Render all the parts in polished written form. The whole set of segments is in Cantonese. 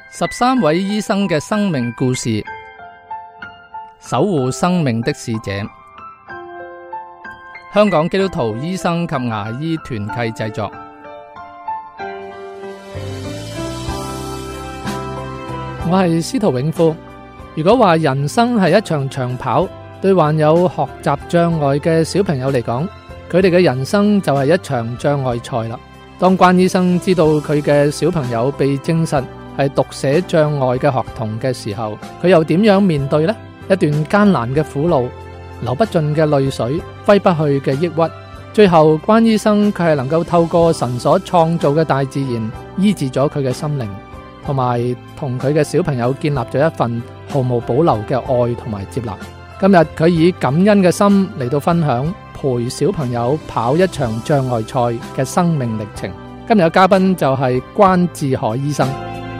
13位醫生嘅生命故事，守護生命的使者。香港基督徒醫生及牙醫團契製作。我係司徒永富。如果話人生係一場長跑，對患有學習障礙嘅小朋友嚟講，佢哋嘅人生就係一場障礙賽啦。當關醫生知道佢嘅小朋友被證實係讀寫障礙嘅學童嘅時候，佢又點樣面對呢？一段艱難嘅苦路，流不盡嘅淚水，揮不去嘅抑鬱，最後關醫生佢係能夠透過神所創造嘅大自然醫治咗佢嘅心靈，同埋同佢嘅小朋友建立咗一份毫無保留嘅愛同埋接納。今日佢以感恩嘅心嚟到分享陪小朋友跑一場障礙賽嘅生命歷程。今日嘅嘉賓就係關志海醫生。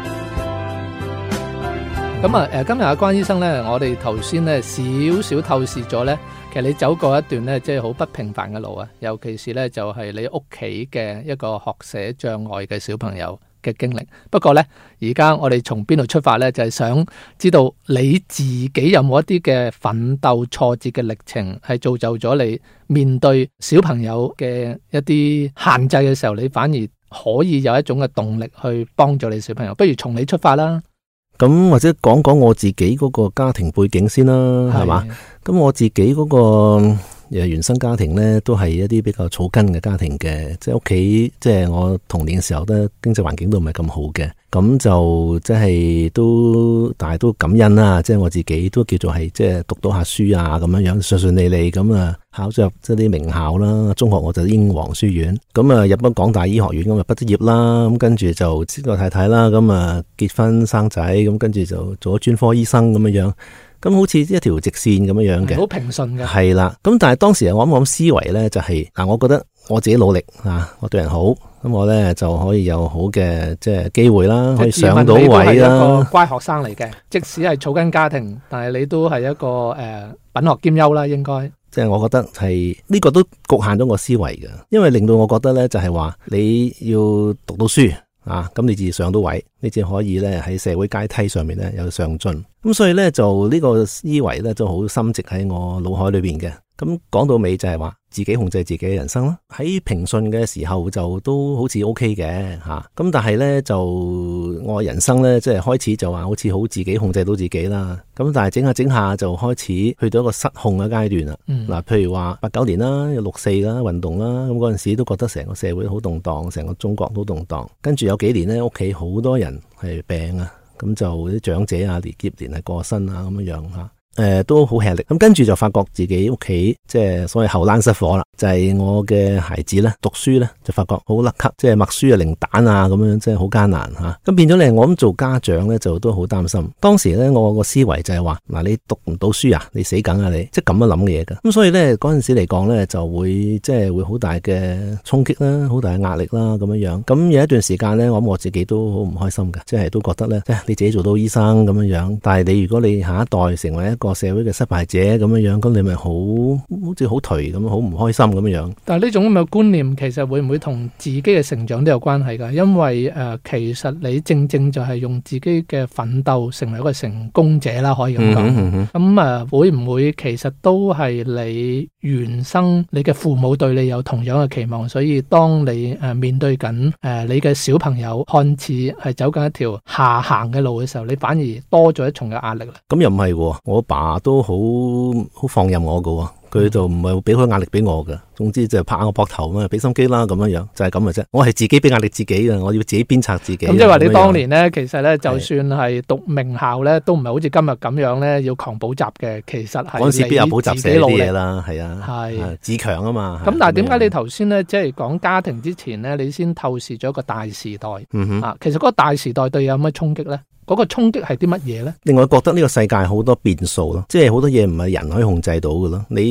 今日阿關醫生呢，我哋頭先呢少少透視咗呢，其實你走過一段呢，即係好不平凡嘅路啊，尤其是呢，就係你屋企嘅一個學寫障礙嘅小朋友嘅經歷。不過呢，而家我哋從邊度出發呢？就係想知道你自己有冇一啲嘅奮鬥挫折嘅歷程，係造就咗你面對小朋友嘅一啲限制嘅時候，你反而可以有一種嘅動力去幫助你小朋友。不如從你出發啦。 咁或者講講我自己嗰個家庭背景先啦，係嘛？咁我自己嗰個原生家庭呢，都係一啲比較草根嘅家庭嘅，即係屋企，即係我童年嘅時候呢，經濟環境都唔係咁好嘅，咁就即係都，但係都感恩啦，即係我自己都叫做係即係讀到下書啊，咁樣樣順順利利咁啊，考咗入即係啲名校啦。中學我就英皇書院，咁啊入咗港大醫學院，咁啊畢咗業啦，咁跟住就識個太太啦，咁啊結婚生仔，咁跟住就做咗專科醫生咁樣樣。咁好似一條直線咁樣樣嘅， 好平順嘅。 係啦，咁但係當時我諗思維咧就係我覺得我自己努力我對人好，咁我咧就可以有好嘅即係機會啦，可以上到位啦。你都係一個乖學生嚟嘅，即使係草根家庭，但係你都係一個品學兼優啦，應該。 即係我覺得係呢個都局限咗我思維嘅，因為令到我覺得咧就係話你要讀到書。咁你至上到位，你至可以咧喺社會階梯上面咧有上進。咁所以咧就呢個思維咧都好深植喺我腦海裏邊嘅。咁講到尾就係話自己控制自己嘅人生啦。喺平順嘅時候就都好似 OK 嘅吓。咁但係咧就我人生咧即係開始就話好似好自己控制到自己啦。咁但係整下整下就開始去到一個失控嘅階段啦。嗱，譬如話89年啦，有6·4啦，運動啦，咁嗰陣時都覺得成個社會好動盪，成個中國都動盪。跟住有幾年咧，屋企好多人係病啊，咁就啲長者接連係過身啊，咁樣樣吓。都好吃力，咁跟住就發覺自己屋企即係所謂後欄失火啦，就係我嘅孩子咧讀書咧就發覺好甩咳，即係默書零蛋啊咁樣，即係好艱難吓。咁變咗咧，我諗做家長咧就都好擔心。當時咧我個思維就係話嗱，你讀唔到書啊，你死梗啊你，即係咁樣諗嘅嘢噶。咁所以咧嗰陣時嚟講咧就會即係會好大嘅衝擊啦，好大嘅壓力啦咁樣樣。咁有一段時間咧，我諗我自己都好唔開心嘅，即係都覺得咧，你自己做到醫生咁樣樣，但係你如果你下一代成為一個社會嘅失敗者咁樣樣，咁你咪好似好頹咁，好唔開心咁樣樣。 但係呢種咁嘅觀念，其實會唔會同自己嘅成長都有關係噶？因為其實你正正就係用自己嘅奮鬥成為一個成功者啦，可以咁講。咁會唔會其實都係你原生你嘅父母對你有同樣嘅期望，所以當你面對緊你嘅小朋友看似係走緊一條下行嘅路嘅時候，你反而多咗一重嘅壓力啦？ 咁又唔係喎，我爸都好放任我㗎，佢就唔係俾佢壓力俾我嘅。總之就拍我膊頭咁啊，俾心機啦咁樣樣，就係咁嘅啫。我係自己俾壓力自己嘅，我要自己鞭策自己。咁即係話你當年咧，其實咧就算係讀名校咧，都唔係好似今日咁樣咧要狂補習嘅。其實係嗰陣時邊有補習社啲嘢啦，係啊， 係自強啊嘛。 咁但係點解你頭先咧即係講家庭之前咧，你先透視咗一個大時代？其實嗰個大時代對你有咩衝擊咧？嗰個衝擊係啲乜嘢咧？ 另外覺得呢個世界好多變數咯，即係好多嘢唔係人可以控制到嘅咯。你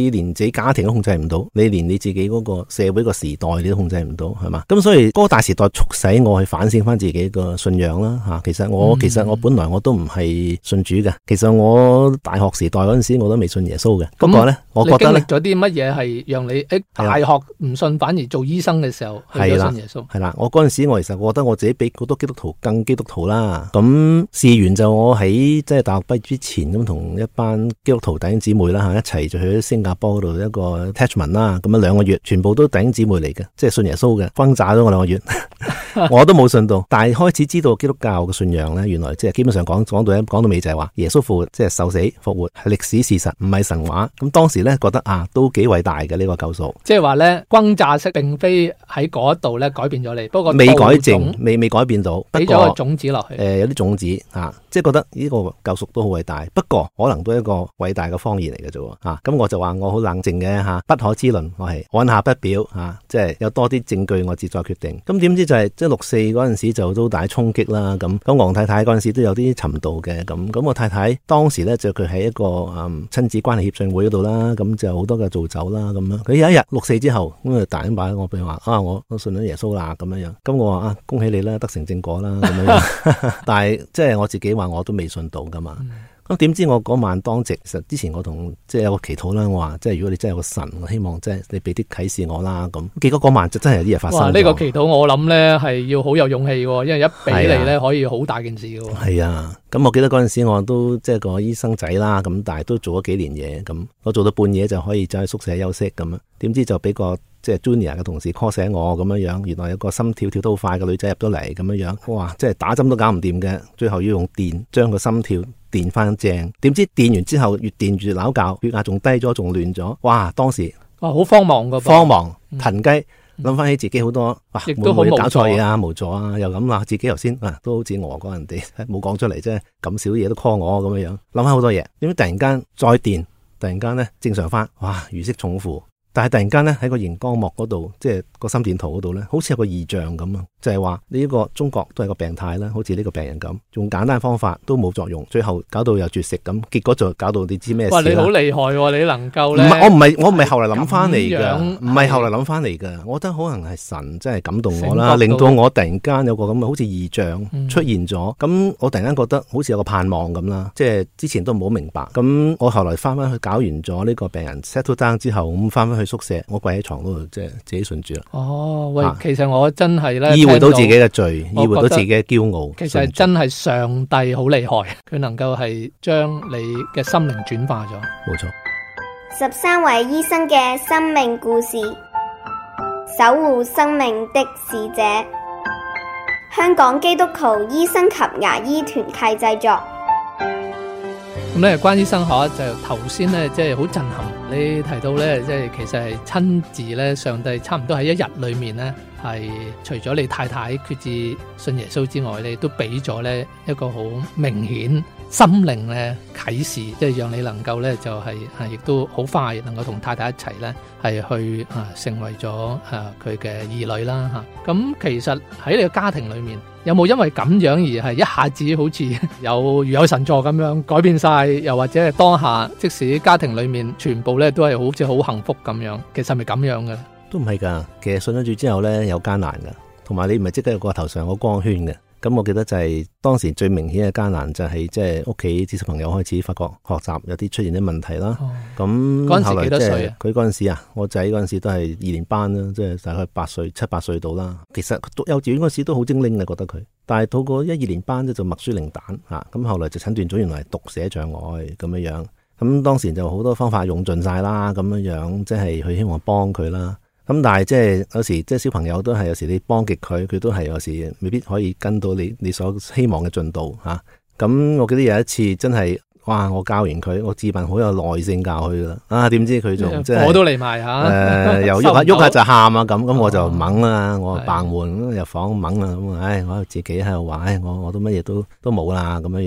你連自己家庭都控制唔到，你連你自己嗰個社會個時代你都控制唔到，係嘛？咁所以嗰個大時代促使我去反省翻自己個信仰啦吓。其實我本來我都唔係信主嘅，其實我大學時代嗰陣時我都未信耶穌嘅。不過咧，我覺得咧， 你經歷咗啲乜嘢係讓你大學唔信反而做醫生嘅時候去咗信耶穌？係啦， 我嗰陣時我其實覺得我自己比好多基督徒更基督徒啦。咁事緣就我喺即係大學畢業之前咁同一班基督徒弟兄姊妹啦一齊就去咗新加坡嗰度一個 attachment 啦，咁2個月全部都弟兄姊妹嚟嘅，即係信耶穌嘅，轟炸咗我2個月。我都冇信到，但係開始知道基督教嘅信仰咧，原來即係基本上講到尾就係話耶穌復活，即係受死復活係歷史事實，唔係神話。咁當時咧覺得都幾偉大嘅呢個救贖。 即係話咧轟炸式並非喺嗰度咧改變咗你，不過未改正，未改變到， 俾咗個種子落去。 有啲種子即係覺得呢個救贖都好偉大，不過可能都係一個偉大嘅謊言嚟嘅啫。咁我就話我好冷靜嘅不可知論，我係按下不表即係有多啲證據我自再決定。咁點知就係即係6·4嗰陣時就都大衝擊啦。咁黃太太嗰陣時都有啲尋道嘅。咁我太太當時咧就佢喺一個親子關係協進會嗰度啦，咁就好多嘅造酒啦咁樣。佢有一日6·4之後咁就打電話我，譬如話我信咗耶穌啦咁樣。咁我話恭喜你啦，得成正果啦咁樣。但係即係我自己話我都未信到噶嘛。咁點知我嗰晚當值，其實之前我同即係有個祈禱啦，我話即係如果你真係有個神，我希望即係你俾啲啟示我啦咁。結果嗰晚就真係有啲嘢發生。哇！ 呢個祈禱我諗咧係要好有勇氣喎，因為一俾你咧可以好大件事嘅。 係啊，咁我記得嗰陣時我都即係個醫生仔啦，咁但係都做咗幾年嘢，咁我做到半夜就可以走去宿舍休息咁樣。點知就俾個即係 junior 嘅同事 call 醒我咁樣，原來有個心跳跳得好快嘅女仔入咗嚟咁樣。哇！即係打針都搞唔掂嘅，最後要用電將個心跳電翻正。點知電完之後越電越扭教，血壓仲低咗，仲亂咗。哇！當時好慌忙噶， 慌忙騰雞，諗翻起自己好多亦都好會唔會搞錯嘢無助又咁啦。自己頭先都好似餓過人哋，冇講出嚟啫，咁少嘢都 call 我咁樣，諗翻好多嘢。點解突然間再電，突然間咧正常翻，哇！如釋重負。但係突然間咧喺個熒光幕嗰度，即係個心電圖嗰度咧，好似有個異象咁啊！就係話呢個中國都係個病態啦，好似呢個病人咁，用簡單方法都冇作用，最後搞到又絕食咁，結果就搞到你知咩事啦。哇！ 你好厲害喎！你能夠咧， 我唔係後嚟諗翻嚟噶，唔係後嚟諗翻嚟噶，我覺得可能係神真係感動我啦，令到我突然間有個咁嘅好似異象出現咗，咁我突然間覺得好似有個盼望咁啦，即係之前都唔好明白。咁我後來翻去搞完咗呢個病人 settle down 之後，咁翻去宿舍，我跪喺床嗰度，即係自己順住啦。 哦，喂，其實我真係咧， 意會到自己嘅罪，意會到自己嘅驕傲。 其實真係上帝好厲害，佢能夠係將你嘅心靈轉化咗。 冇錯。 13位醫生嘅生命故事，守護生命的使者。香港基督徒醫生及牙醫團契製作。 咁咧，關於醫生學就頭先咧，即係好震撼。你提到咧，即係其實係親自咧，上帝差唔多喺一日裏面咧，係除咗你太太決志信耶穌之外，你都俾咗咧一個好明顯心靈嘅啟示，即係讓你能夠咧就係亦都好快能夠同太太一齊咧係去成為咗佢嘅兒女啦嚇。咁其實喺你嘅家庭裏面，有冇因為咁樣而係一下子好似有如有神助咁樣改變晒，又或者係當下即使家庭裏面全部咧都係好似好幸福咁樣，其實係咪咁樣嘅？ 都唔係噶，其實信咗主之後咧有艱難噶，同埋你唔係即刻有個頭上有個光圈嘅。咁我記得就係當時最明顯嘅艱難就係即係屋企啲小朋友開始發覺學習有啲出現啲問題啦。咁嗰陣時幾多歲啊？ 佢嗰陣時啊，我仔嗰陣時都係2年班啦，即係大概7、8歲到啦。其實讀幼稚園嗰時都好精靈嘅，覺得佢。但係到過1、2年班咧就默書零蛋吓，咁後來就診斷咗原來係讀寫障礙咁樣樣。咁當時就好多方法用盡晒啦，咁樣樣即係佢希望幫佢啦。咁但係即係有時即係小朋友都係有時你幫極佢都係有時未必可以跟到你所希望嘅進度吓。咁我記得有一次真係哇，我教完佢，我自問好有耐性教佢啦。點知佢仲即係我都嚟埋吓， 又喐下就喊啊咁我就懵啦，我扮悶入房懵啦咁我自己喺度話，我都乜嘢都冇啦咁樣樣。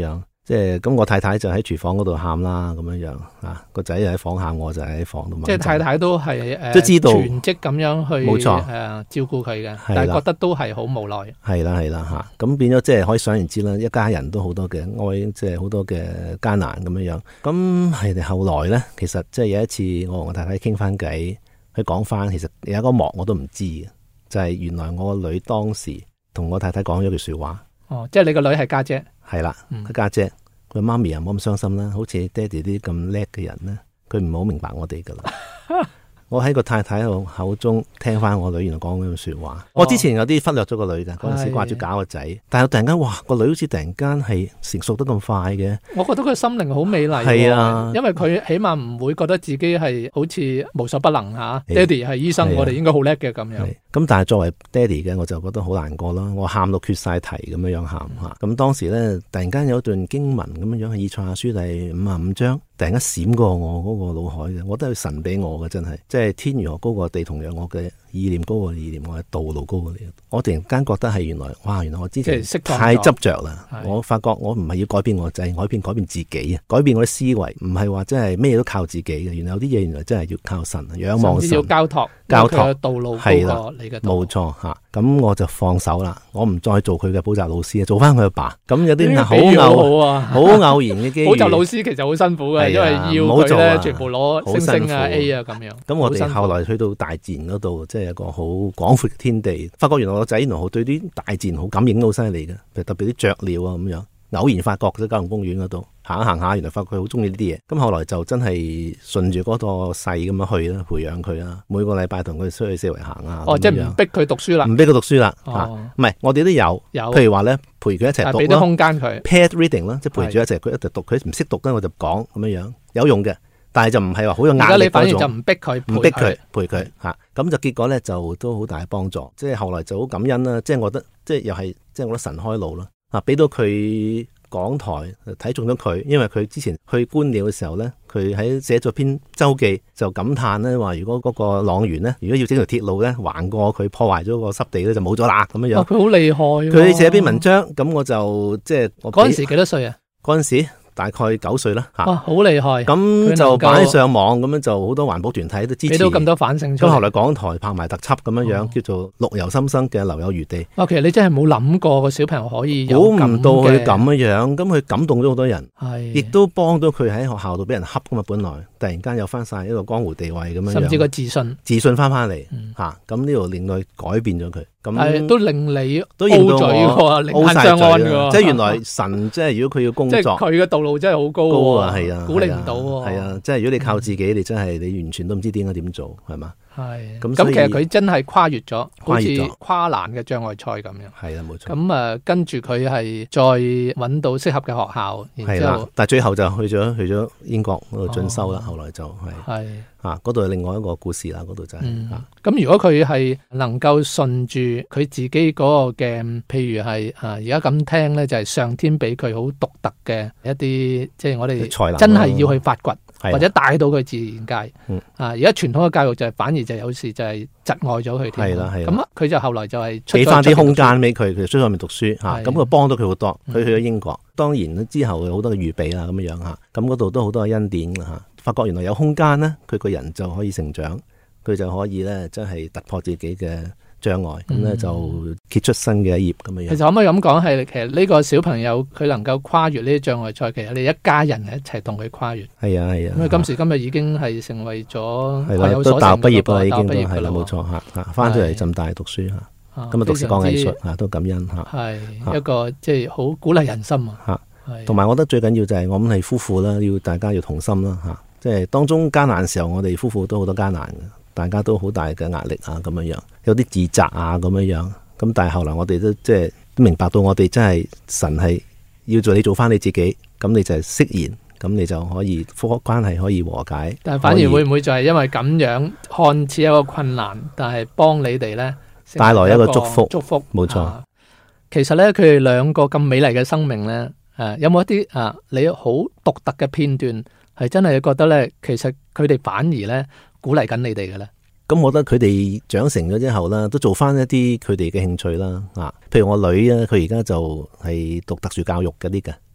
即係咁，我太太就喺廚房嗰度喊啦，咁樣啊，個仔又喺房喊，我就喺房度。 即係太太都係都知道全職咁樣去冇錯照顧佢嘅，但係覺得都係好無奈。 係啦嚇，咁變咗即係可以想而知啦，一家人都好多嘅即係好多嘅艱難咁樣。咁係後來咧，其實即係有一次我同我太太傾翻偈，佢講翻，其實有一個幕我都唔知嘅，就係原來我個女當時同我太太講咗句説話。 哦，即係你個女係家姐。 係啦，佢家姐，佢媽咪又唔好咁傷心啦，好似爹哋啲咁叻嘅人咧，佢唔好明白我哋噶啦。我喺個太太口中聽翻我女原來講嗰句說話。我之前有啲忽略咗個女噶，嗰陣時掛住搞個仔，但係突然間，哇，個女好似突然間係成熟得咁快嘅。我覺得佢心靈好美麗。係啊，因為佢起碼唔會覺得自己係好似無所不能吓。爹哋係醫生，我哋應該好叻嘅咁樣。 咁但係作為爹哋嘅，我就覺得好難過啦。我喊到缺晒題咁樣喊吓。咁當時咧，突然間有一段經文咁樣係以賽亞書第55章。突然間閃過我嗰個腦海嘅，我都係神俾我嘅，真係，即係天如何高過地，同樣我嘅意念高過意念，我嘅道路高過你。我突然間覺得係原來我之前太執着啦。我發覺我唔係要改變我個仔，改變自己啊，改變我啲思維，唔係話真係咩都靠自己嘅。原來有啲嘢原來真係要靠神，仰望神，甚至要交託嘅道路高過你嘅道路。冇錯吓，咁我就放手啦，我唔再做佢嘅補習老師，做翻佢阿爸。咁有啲好偶然嘅機會。補習老師其實好辛苦嘅。因為要佢咧，全部攞星星啊 A 啊咁樣。咁我哋後來去到大自然嗰度，即係一個好廣闊嘅天地，發覺原來我仔原來對啲大自然好感應，好犀利嘅，特別啲雀鳥啊咁樣。偶然發覺喺九龍公園嗰度行一行下，原來發覺佢好中意呢啲嘢。咁後來就真係順住嗰個勢咁樣去啦，培養佢啦。每個禮拜同佢出去四圍行啊。即係唔逼佢讀書啦。唔逼佢讀書啦。唔係，我哋都有。譬如話咧，陪佢一齊讀啦。俾啲空間佢。Paired reading 啦，即係陪住一齊，佢一齊讀，佢唔識讀咧，我就講咁樣有用嘅。但係就唔係話好有壓力嗰種。而家你反而就唔逼佢，唔逼佢，陪佢嚇。咁就結果咧就都好大幫助。即係後來就好感恩啦。即係我覺得，即係又係，即係我覺得神開路啦。俾到佢港台睇中咗佢，因為佢之前去觀鳥嘅時候咧，佢喺寫咗篇周記就感嘆咧話，如果嗰個塱原咧，如果要整條鐵路咧橫過佢，破壞咗個濕地咧，就冇咗啦咁樣樣。佢好厲害。佢寫篇文章，咁我就即係嗰陣時幾多歲啊？嗰陣時大概9歲啦嚇。哇，好厲害！咁就擺上網，咁樣就好多環保團體都支持，俾到咁多反省出嚟。咁後來港台拍埋特輯咁樣樣，叫做《綠由心生嘅留有餘地》。其實你真係冇諗過個小朋友可以有咁嘅，估唔到佢咁樣樣，咁佢感動咗好多人，亦都幫到佢喺學校度俾人恰噶嘛。本來突然間有翻晒一個江湖地位咁樣，甚至個自信翻嚟嚇。咁呢度令佢改變咗佢。咁都令你都認到我另眼相安嘅，即係原來神即係如果佢要工作，即係佢嘅道路真係好高啊，係啊，估你唔到喎，係啊，即係如果你靠自己，你真係你完全都唔知點做，係嘛？係咁，其實佢真係跨越咗，好似跨欄嘅障礙賽咁樣。係啊，冇錯。咁跟住佢係再揾到適合嘅學校，然之後，但係最後就去咗英國嗰度進修啦。後來就係嗰度係另外一個故事啦。嗰度就係咁。如果佢係能夠順住佢自己嗰個嘅，譬如係而家咁聽咧，就係上天俾佢好獨特嘅一啲，即係我哋真係要去發掘。或者帶到佢自然界，而家傳統嘅教育就係反而就有時就係窒礙咗佢添。係啦，咁佢就後來就係俾翻啲空間俾佢，佢出去外面讀書嚇，咁佢幫到佢好多。佢去咗英國，當然之後有好多嘅預備啦，咁樣嚇，咁嗰度都好多嘅恩典啦嚇。發覺原來有空間咧，佢個人就可以成長，佢就可以咧真係突破自己嘅障礙，咁咧就揭出新嘅一頁咁樣。其實可唔可以咁講係，其實呢個小朋友佢能夠跨越呢啲障礙賽，其實你一家人一齊同佢跨越。係啊係啊。因為今時今日已經係成為咗係啦，都大學畢業啦，已經都係啦，冇錯嚇。翻咗嚟浸大讀書嚇，咁啊讀視覺藝術嚇，都感恩嚇。係一個即係好鼓勵人心啊嚇。同埋我覺得最緊要就係我諗係夫婦啦，要大家要同心啦嚇。即係當中艱難嘅時候，我哋夫婦都好多艱難嘅。大家都好大嘅壓力啊，咁樣樣有啲自責啊，咁樣樣咁，但係後來我哋都即係都明白到，我哋真係神係要做你做翻你自己，咁你就係釋然，咁你就可以關係可以和解。但係反而會唔會就係因為咁樣看似一個困難，但係幫你哋咧帶來一個祝福？祝福冇錯。其實咧，佢哋兩個咁美麗嘅生命咧，有冇一啲你好獨特嘅片段係真係覺得咧，其實佢哋反而咧鼓勵緊你哋嘅咧？咁我覺得佢哋長成咗之後啦，都做翻一啲佢哋嘅興趣啦。譬如我女啊，佢而家就係讀特殊教育嗰啲嘅，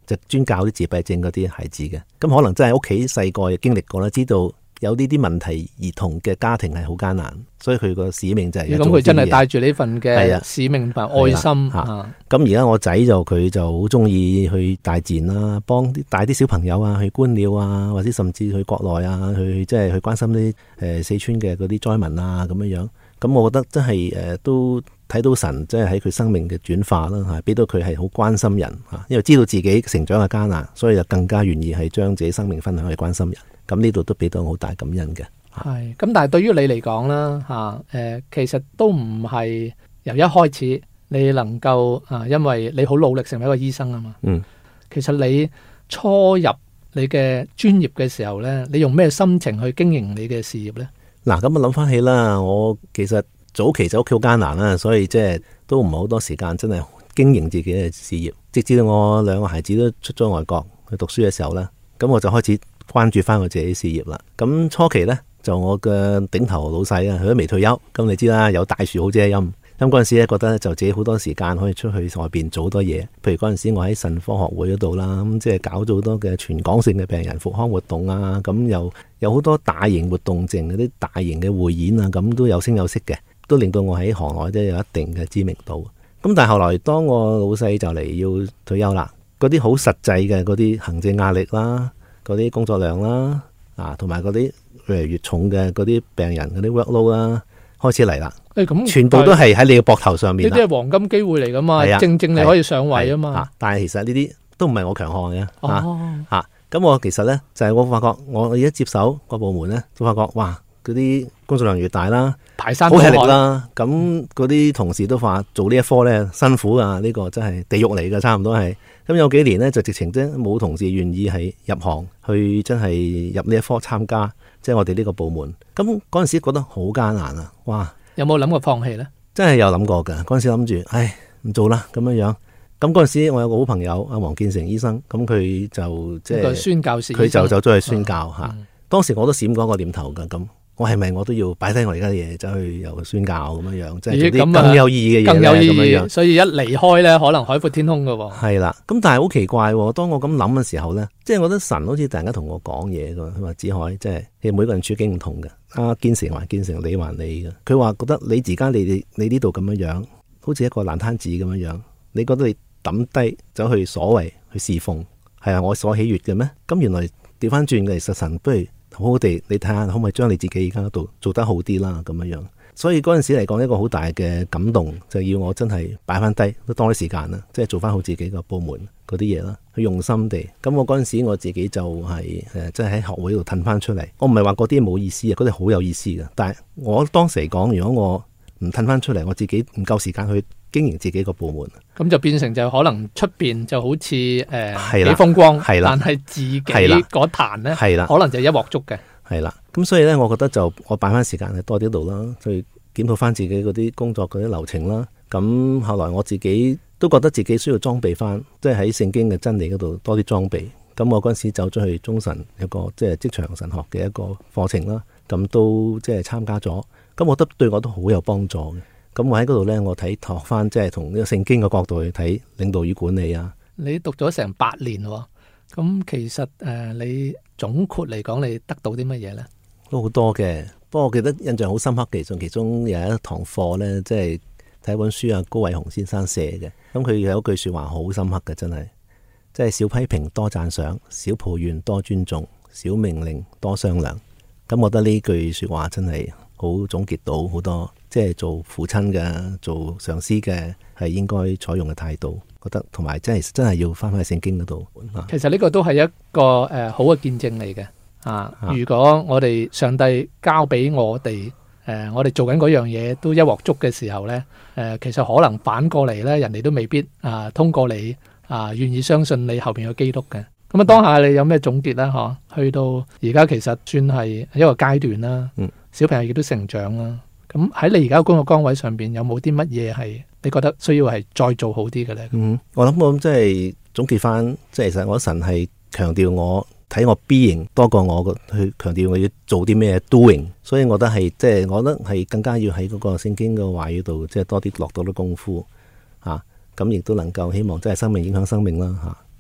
就專教啲自閉症嗰啲孩子嘅。咁可能真係屋企細個經歷過啦，知道有呢啲問題兒童嘅家庭係好艱難，所以佢個使命就係咁佢真係帶住呢份嘅使命同愛心。 咁而家我仔佢就好中意去大自然啦，幫帶啲小朋友啊去觀鳥啊，或者甚至去國內啊去即係去關心啲四川嘅嗰啲災民啊咁樣樣。咁我覺得真係都睇到神即係喺佢生命嘅轉化啦嚇，俾到佢係好關心人嚇，因為知道自己成長嘅艱難，所以就更加願意係將自己生命分享去關心人。咁呢度都俾到好大感恩嘅。 係咁，但係對於你嚟講啦其實都唔係由一開始你能夠因為你好努力成為一個醫生啊嘛。其實你初入你嘅專業嘅時候呢，你用咩心情去經營你嘅事業呢？ 嗱，咁啊諗翻起啦，我其實早期就屋企好艱難啦，所以即係都唔係好多時間真係經營自己嘅事業。直至到我兩個孩子都出咗外國去讀書嘅時候呢，咁我就開始關注翻我自己事業啦。咁初期呢，就我嘅頂頭老細啊，佢都未退休。咁你知啦，有大樹好遮陰。咁嗰陣時咧，覺得就自己好多時間可以出去外邊做好多嘢。譬如嗰陣時我喺腎科學會嗰度啦，咁即係搞咗好多嘅全港性嘅病人復康活動啊。咁又有好多大型活動性嗰啲大型嘅匯演啊，咁都有聲有色嘅，都令到我喺行內都有一定嘅知名度。咁但係後來當我老細就嚟要退休啦，嗰啲好實際嘅嗰啲行政壓力啦，嗰啲工作量啦，同埋嗰啲越嚟越重嘅嗰啲病人嗰啲 workload 啦，開始嚟啦。全部都係喺你嘅膊頭上面。 呢啲係黃金機會嚟噶嘛，正正你可以上位啊嘛。 但係其實呢啲都唔係我強項嘅。咁我其實呢，就係我發覺我而家接手個部門呢，都發覺哇，嗰啲工作量越大啦， 排山好吃力啦。咁嗰啲同事都話做呢一科呢辛苦啊，呢個真係地獄嚟嘅，差唔多係。咁有幾年呢，就直情真冇同事願意係入行去真係入呢一科參加，即係我哋呢個部門。咁嗰陣時覺得好艱難啊！哇！ 有冇諗過放棄呢？ 真係有諗過㗎。嗰陣時諗住，唔做啦咁樣樣。咁嗰陣時我有個好朋友阿黃建成醫生，咁佢就即係宣教士， 佢就走咗去宣教嚇。當時我都閃過個念頭㗎，咁我係咪我都要擺低我而家嘅嘢，走去又宣教咁樣樣，即係做啲更有意義嘅嘢，更有意義咁樣。 所以一離開咧，可能海闊天空㗎喎。 係啦，咁但係好奇怪喎。當我咁諗嘅時候咧，即係我覺得神好似突然間同我講嘢㗎。佢話子海，即係其實每個人處境唔同嘅。建成還建成，你還你嘅。佢話覺得你而家你呢度咁樣樣，好似一個爛攤子咁樣樣。你覺得你抌低走去所謂去侍奉，係我所喜悅嘅咩？咁原來調翻轉嘅，其實神不如好好地，你睇下可唔可以將你自己而家度做得好啲啦，咁樣樣。所以嗰陣時嚟講，一個好大嘅感動，就要我真係擺翻低，都多啲時間啦，即係做翻好自己個部門嗰啲嘢啦，去用心地。咁我嗰陣時我自己就係即係喺學會度褪翻出嚟。我唔係話嗰啲冇意思啊，嗰啲好有意思嘅。但係我當時嚟講，如果我唔褪翻出嚟，我自己唔夠時間去經營自己個部門，咁就變成就可能出邊就好似幾風光，但係自己嗰壇呢，可能就一鑊粥嘅。 係啦，咁所以咧，我覺得就我擺翻時間喺多啲度啦，去檢討翻自己嗰啲工作嗰啲流程啦。咁後來我自己都覺得自己需要裝備翻，即係喺聖經嘅真理嗰度多啲裝備。咁我嗰陣時走咗去中神有個即係職場神學嘅一個課程啦，咁都即係參加咗。咁我覺得對我都好有幫助嘅。咁我喺嗰度咧，我睇學翻即係從呢個聖經嘅角度去睇領導與管理啊。 你讀咗成8年喎。咁其實你總括嚟講，你得到啲乜嘢呢？ 都好多嘅，不過我記得印象好深刻嘅，其中有一堂課呢，即係睇一本書啊，高偉雄先生寫嘅。咁佢有一句說話好深刻嘅，真係即係少批評多讚賞，少抱怨多尊重，少命令多商量。咁我覺得呢句說話真係好總結到好多，即係做父親嘅、做上司嘅係應該採用嘅態度。覺得同埋真係要翻去聖經嗰度。 其實呢個都係一個好嘅見證嚟嘅。如果我哋上帝交俾我哋我哋做緊嗰樣嘢都一鑊粥嘅時候呢，其實可能反過嚟呢，人哋都未必通過你願意相信你後邊嘅基督嘅。咁當下你有咩總結呢？去到而家其實算係一個階段啦。小朋友亦都成長啦。咁喺你而家工作崗位上邊有冇啲乜嘢係你覺得需要係再做好啲嘅呢？ 我諗我即係總結翻，即係其實我神係強調我睇我 being 多過我去強調我要做啲咩 doing， 所以我覺得係即係我覺得係更加要喺嗰個聖經嘅話語度，即係多啲落到啲功夫咁亦都能夠希望即係生命影響生命啦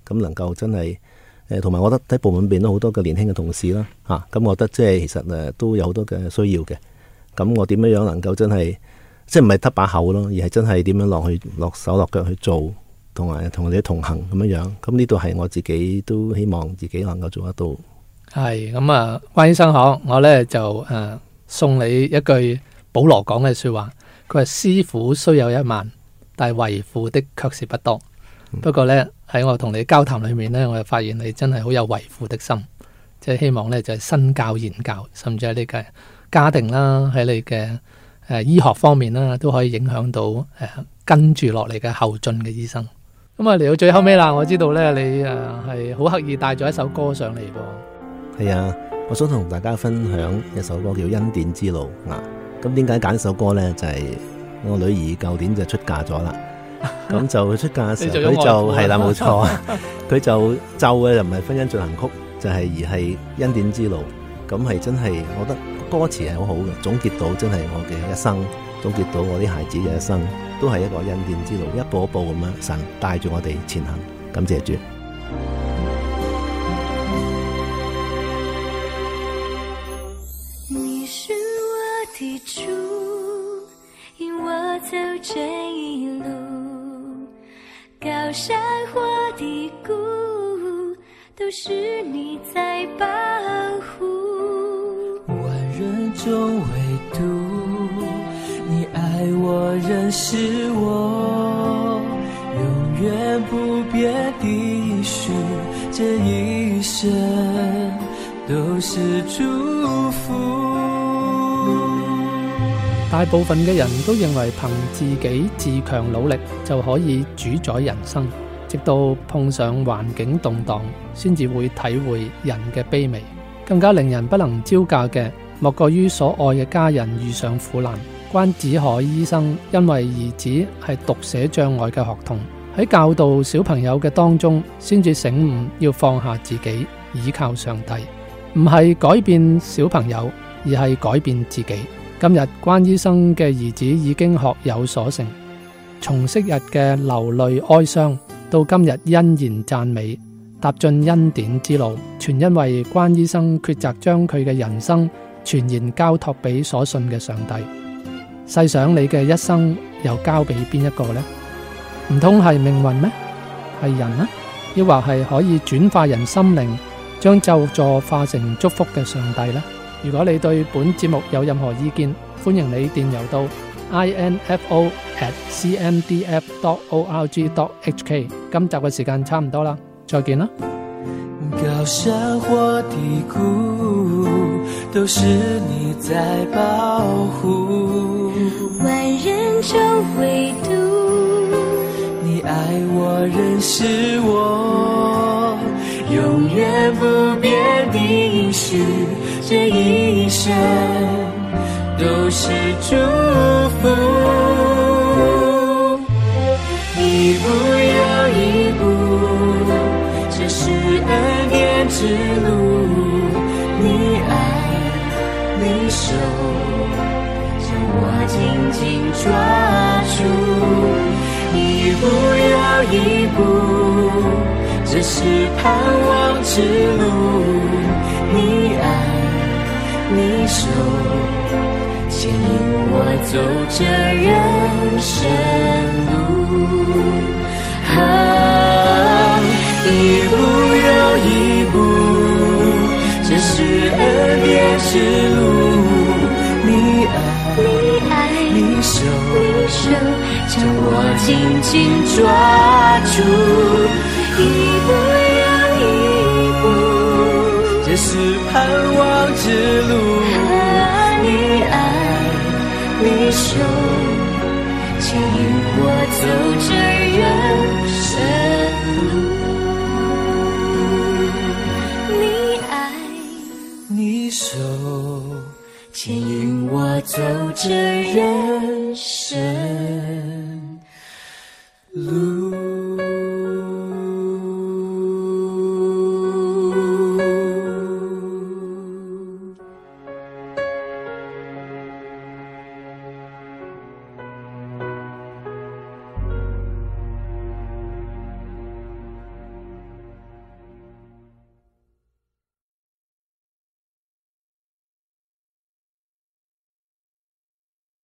咁能夠真係同埋我覺得喺部門邊都好多嘅年輕嘅同事啦，咁我覺得即係其實都有好多嘅需要嘅。咁我點樣能夠真係即係唔係得把口咯，而係真係點樣落手落腳去做，同埋同我哋同行咁樣。咁呢度係我自己都希望自己能夠做得到。 係咁啊，關醫生好，我呢就送你一句保羅講嘅說話，佢話師傅雖有1萬，但係為父的卻是不多。不過呢，喺我同你交談裏面呢，我就發現你真係好有為父的心，即係希望呢就係身教言教，甚至係你嘅家庭啦，喺你嘅醫學方面啦，都可以影響到跟住落嚟嘅後進嘅醫生。咁啊嚟到最後尾啦，我知道呢，你係好刻意帶咗一首歌上嚟噃。 係啊，我想同大家分享一首歌叫《恩典之路》啊。咁點解揀呢首歌呢？就係我女兒舊年就出嫁咗啦。咁就出嫁嘅時候，佢就係啦，冇錯，佢就奏嘅就唔係婚姻進行曲，就係而係恩典之路。咁係真係，我覺得歌詞係好好嘅，總結到真係我嘅一生，總結到我啲孩子嘅一生，都係一個恩典之路，一步一步咁樣，神帶住我哋前行。感謝主。 你是我的主，引我走這一路，高山或低谷，都是你在保護。 萬人中唯獨你愛我認識我，永遠不變的許，這一生都是祝福。 大部分嘅人都認為憑自己自強努力就可以主宰人生，直到碰上環境動盪，先至會體會人嘅卑微。更加令人不能招架嘅，莫過於所愛嘅家人遇上苦難。關子海醫生因為兒子係讀寫障礙嘅學童，喺教導小朋友嘅當中，先至醒悟要放下自己，倚靠上帝，唔係改變小朋友，而係改變自己。今日關醫生嘅兒子已經學有所成，從昔日嘅流淚哀傷，到今日欣然讚美，踏進恩典之路，全因為關醫生抉擇將佢嘅人生全然交託俾所信嘅上帝。細想你嘅一生又交俾邊一個呢？唔通係命運咩？係人呢？抑或係可以轉化人心靈，將咒詛化成祝福嘅上帝呢？如果你對本節目有任何意見，歡迎你電郵到 info@cndf.org.hk。 今集嘅時間差唔多啦，再見啦。 高山或低谷，都是你在保護。 萬人中唯獨你愛我認識我，永遠不變的應許，這一生都是祝福。一步又一步，這是恩典之路，你愛你手將我緊緊抓住。一步又一步，這是盼望之路，你愛你手牽引我走這人生路。一步又一步，這是恩典之路，你愛你手將我緊緊抓住。一步又一步，這是盼望之路，你愛你手牽引我走這人生路。你手牽引我走這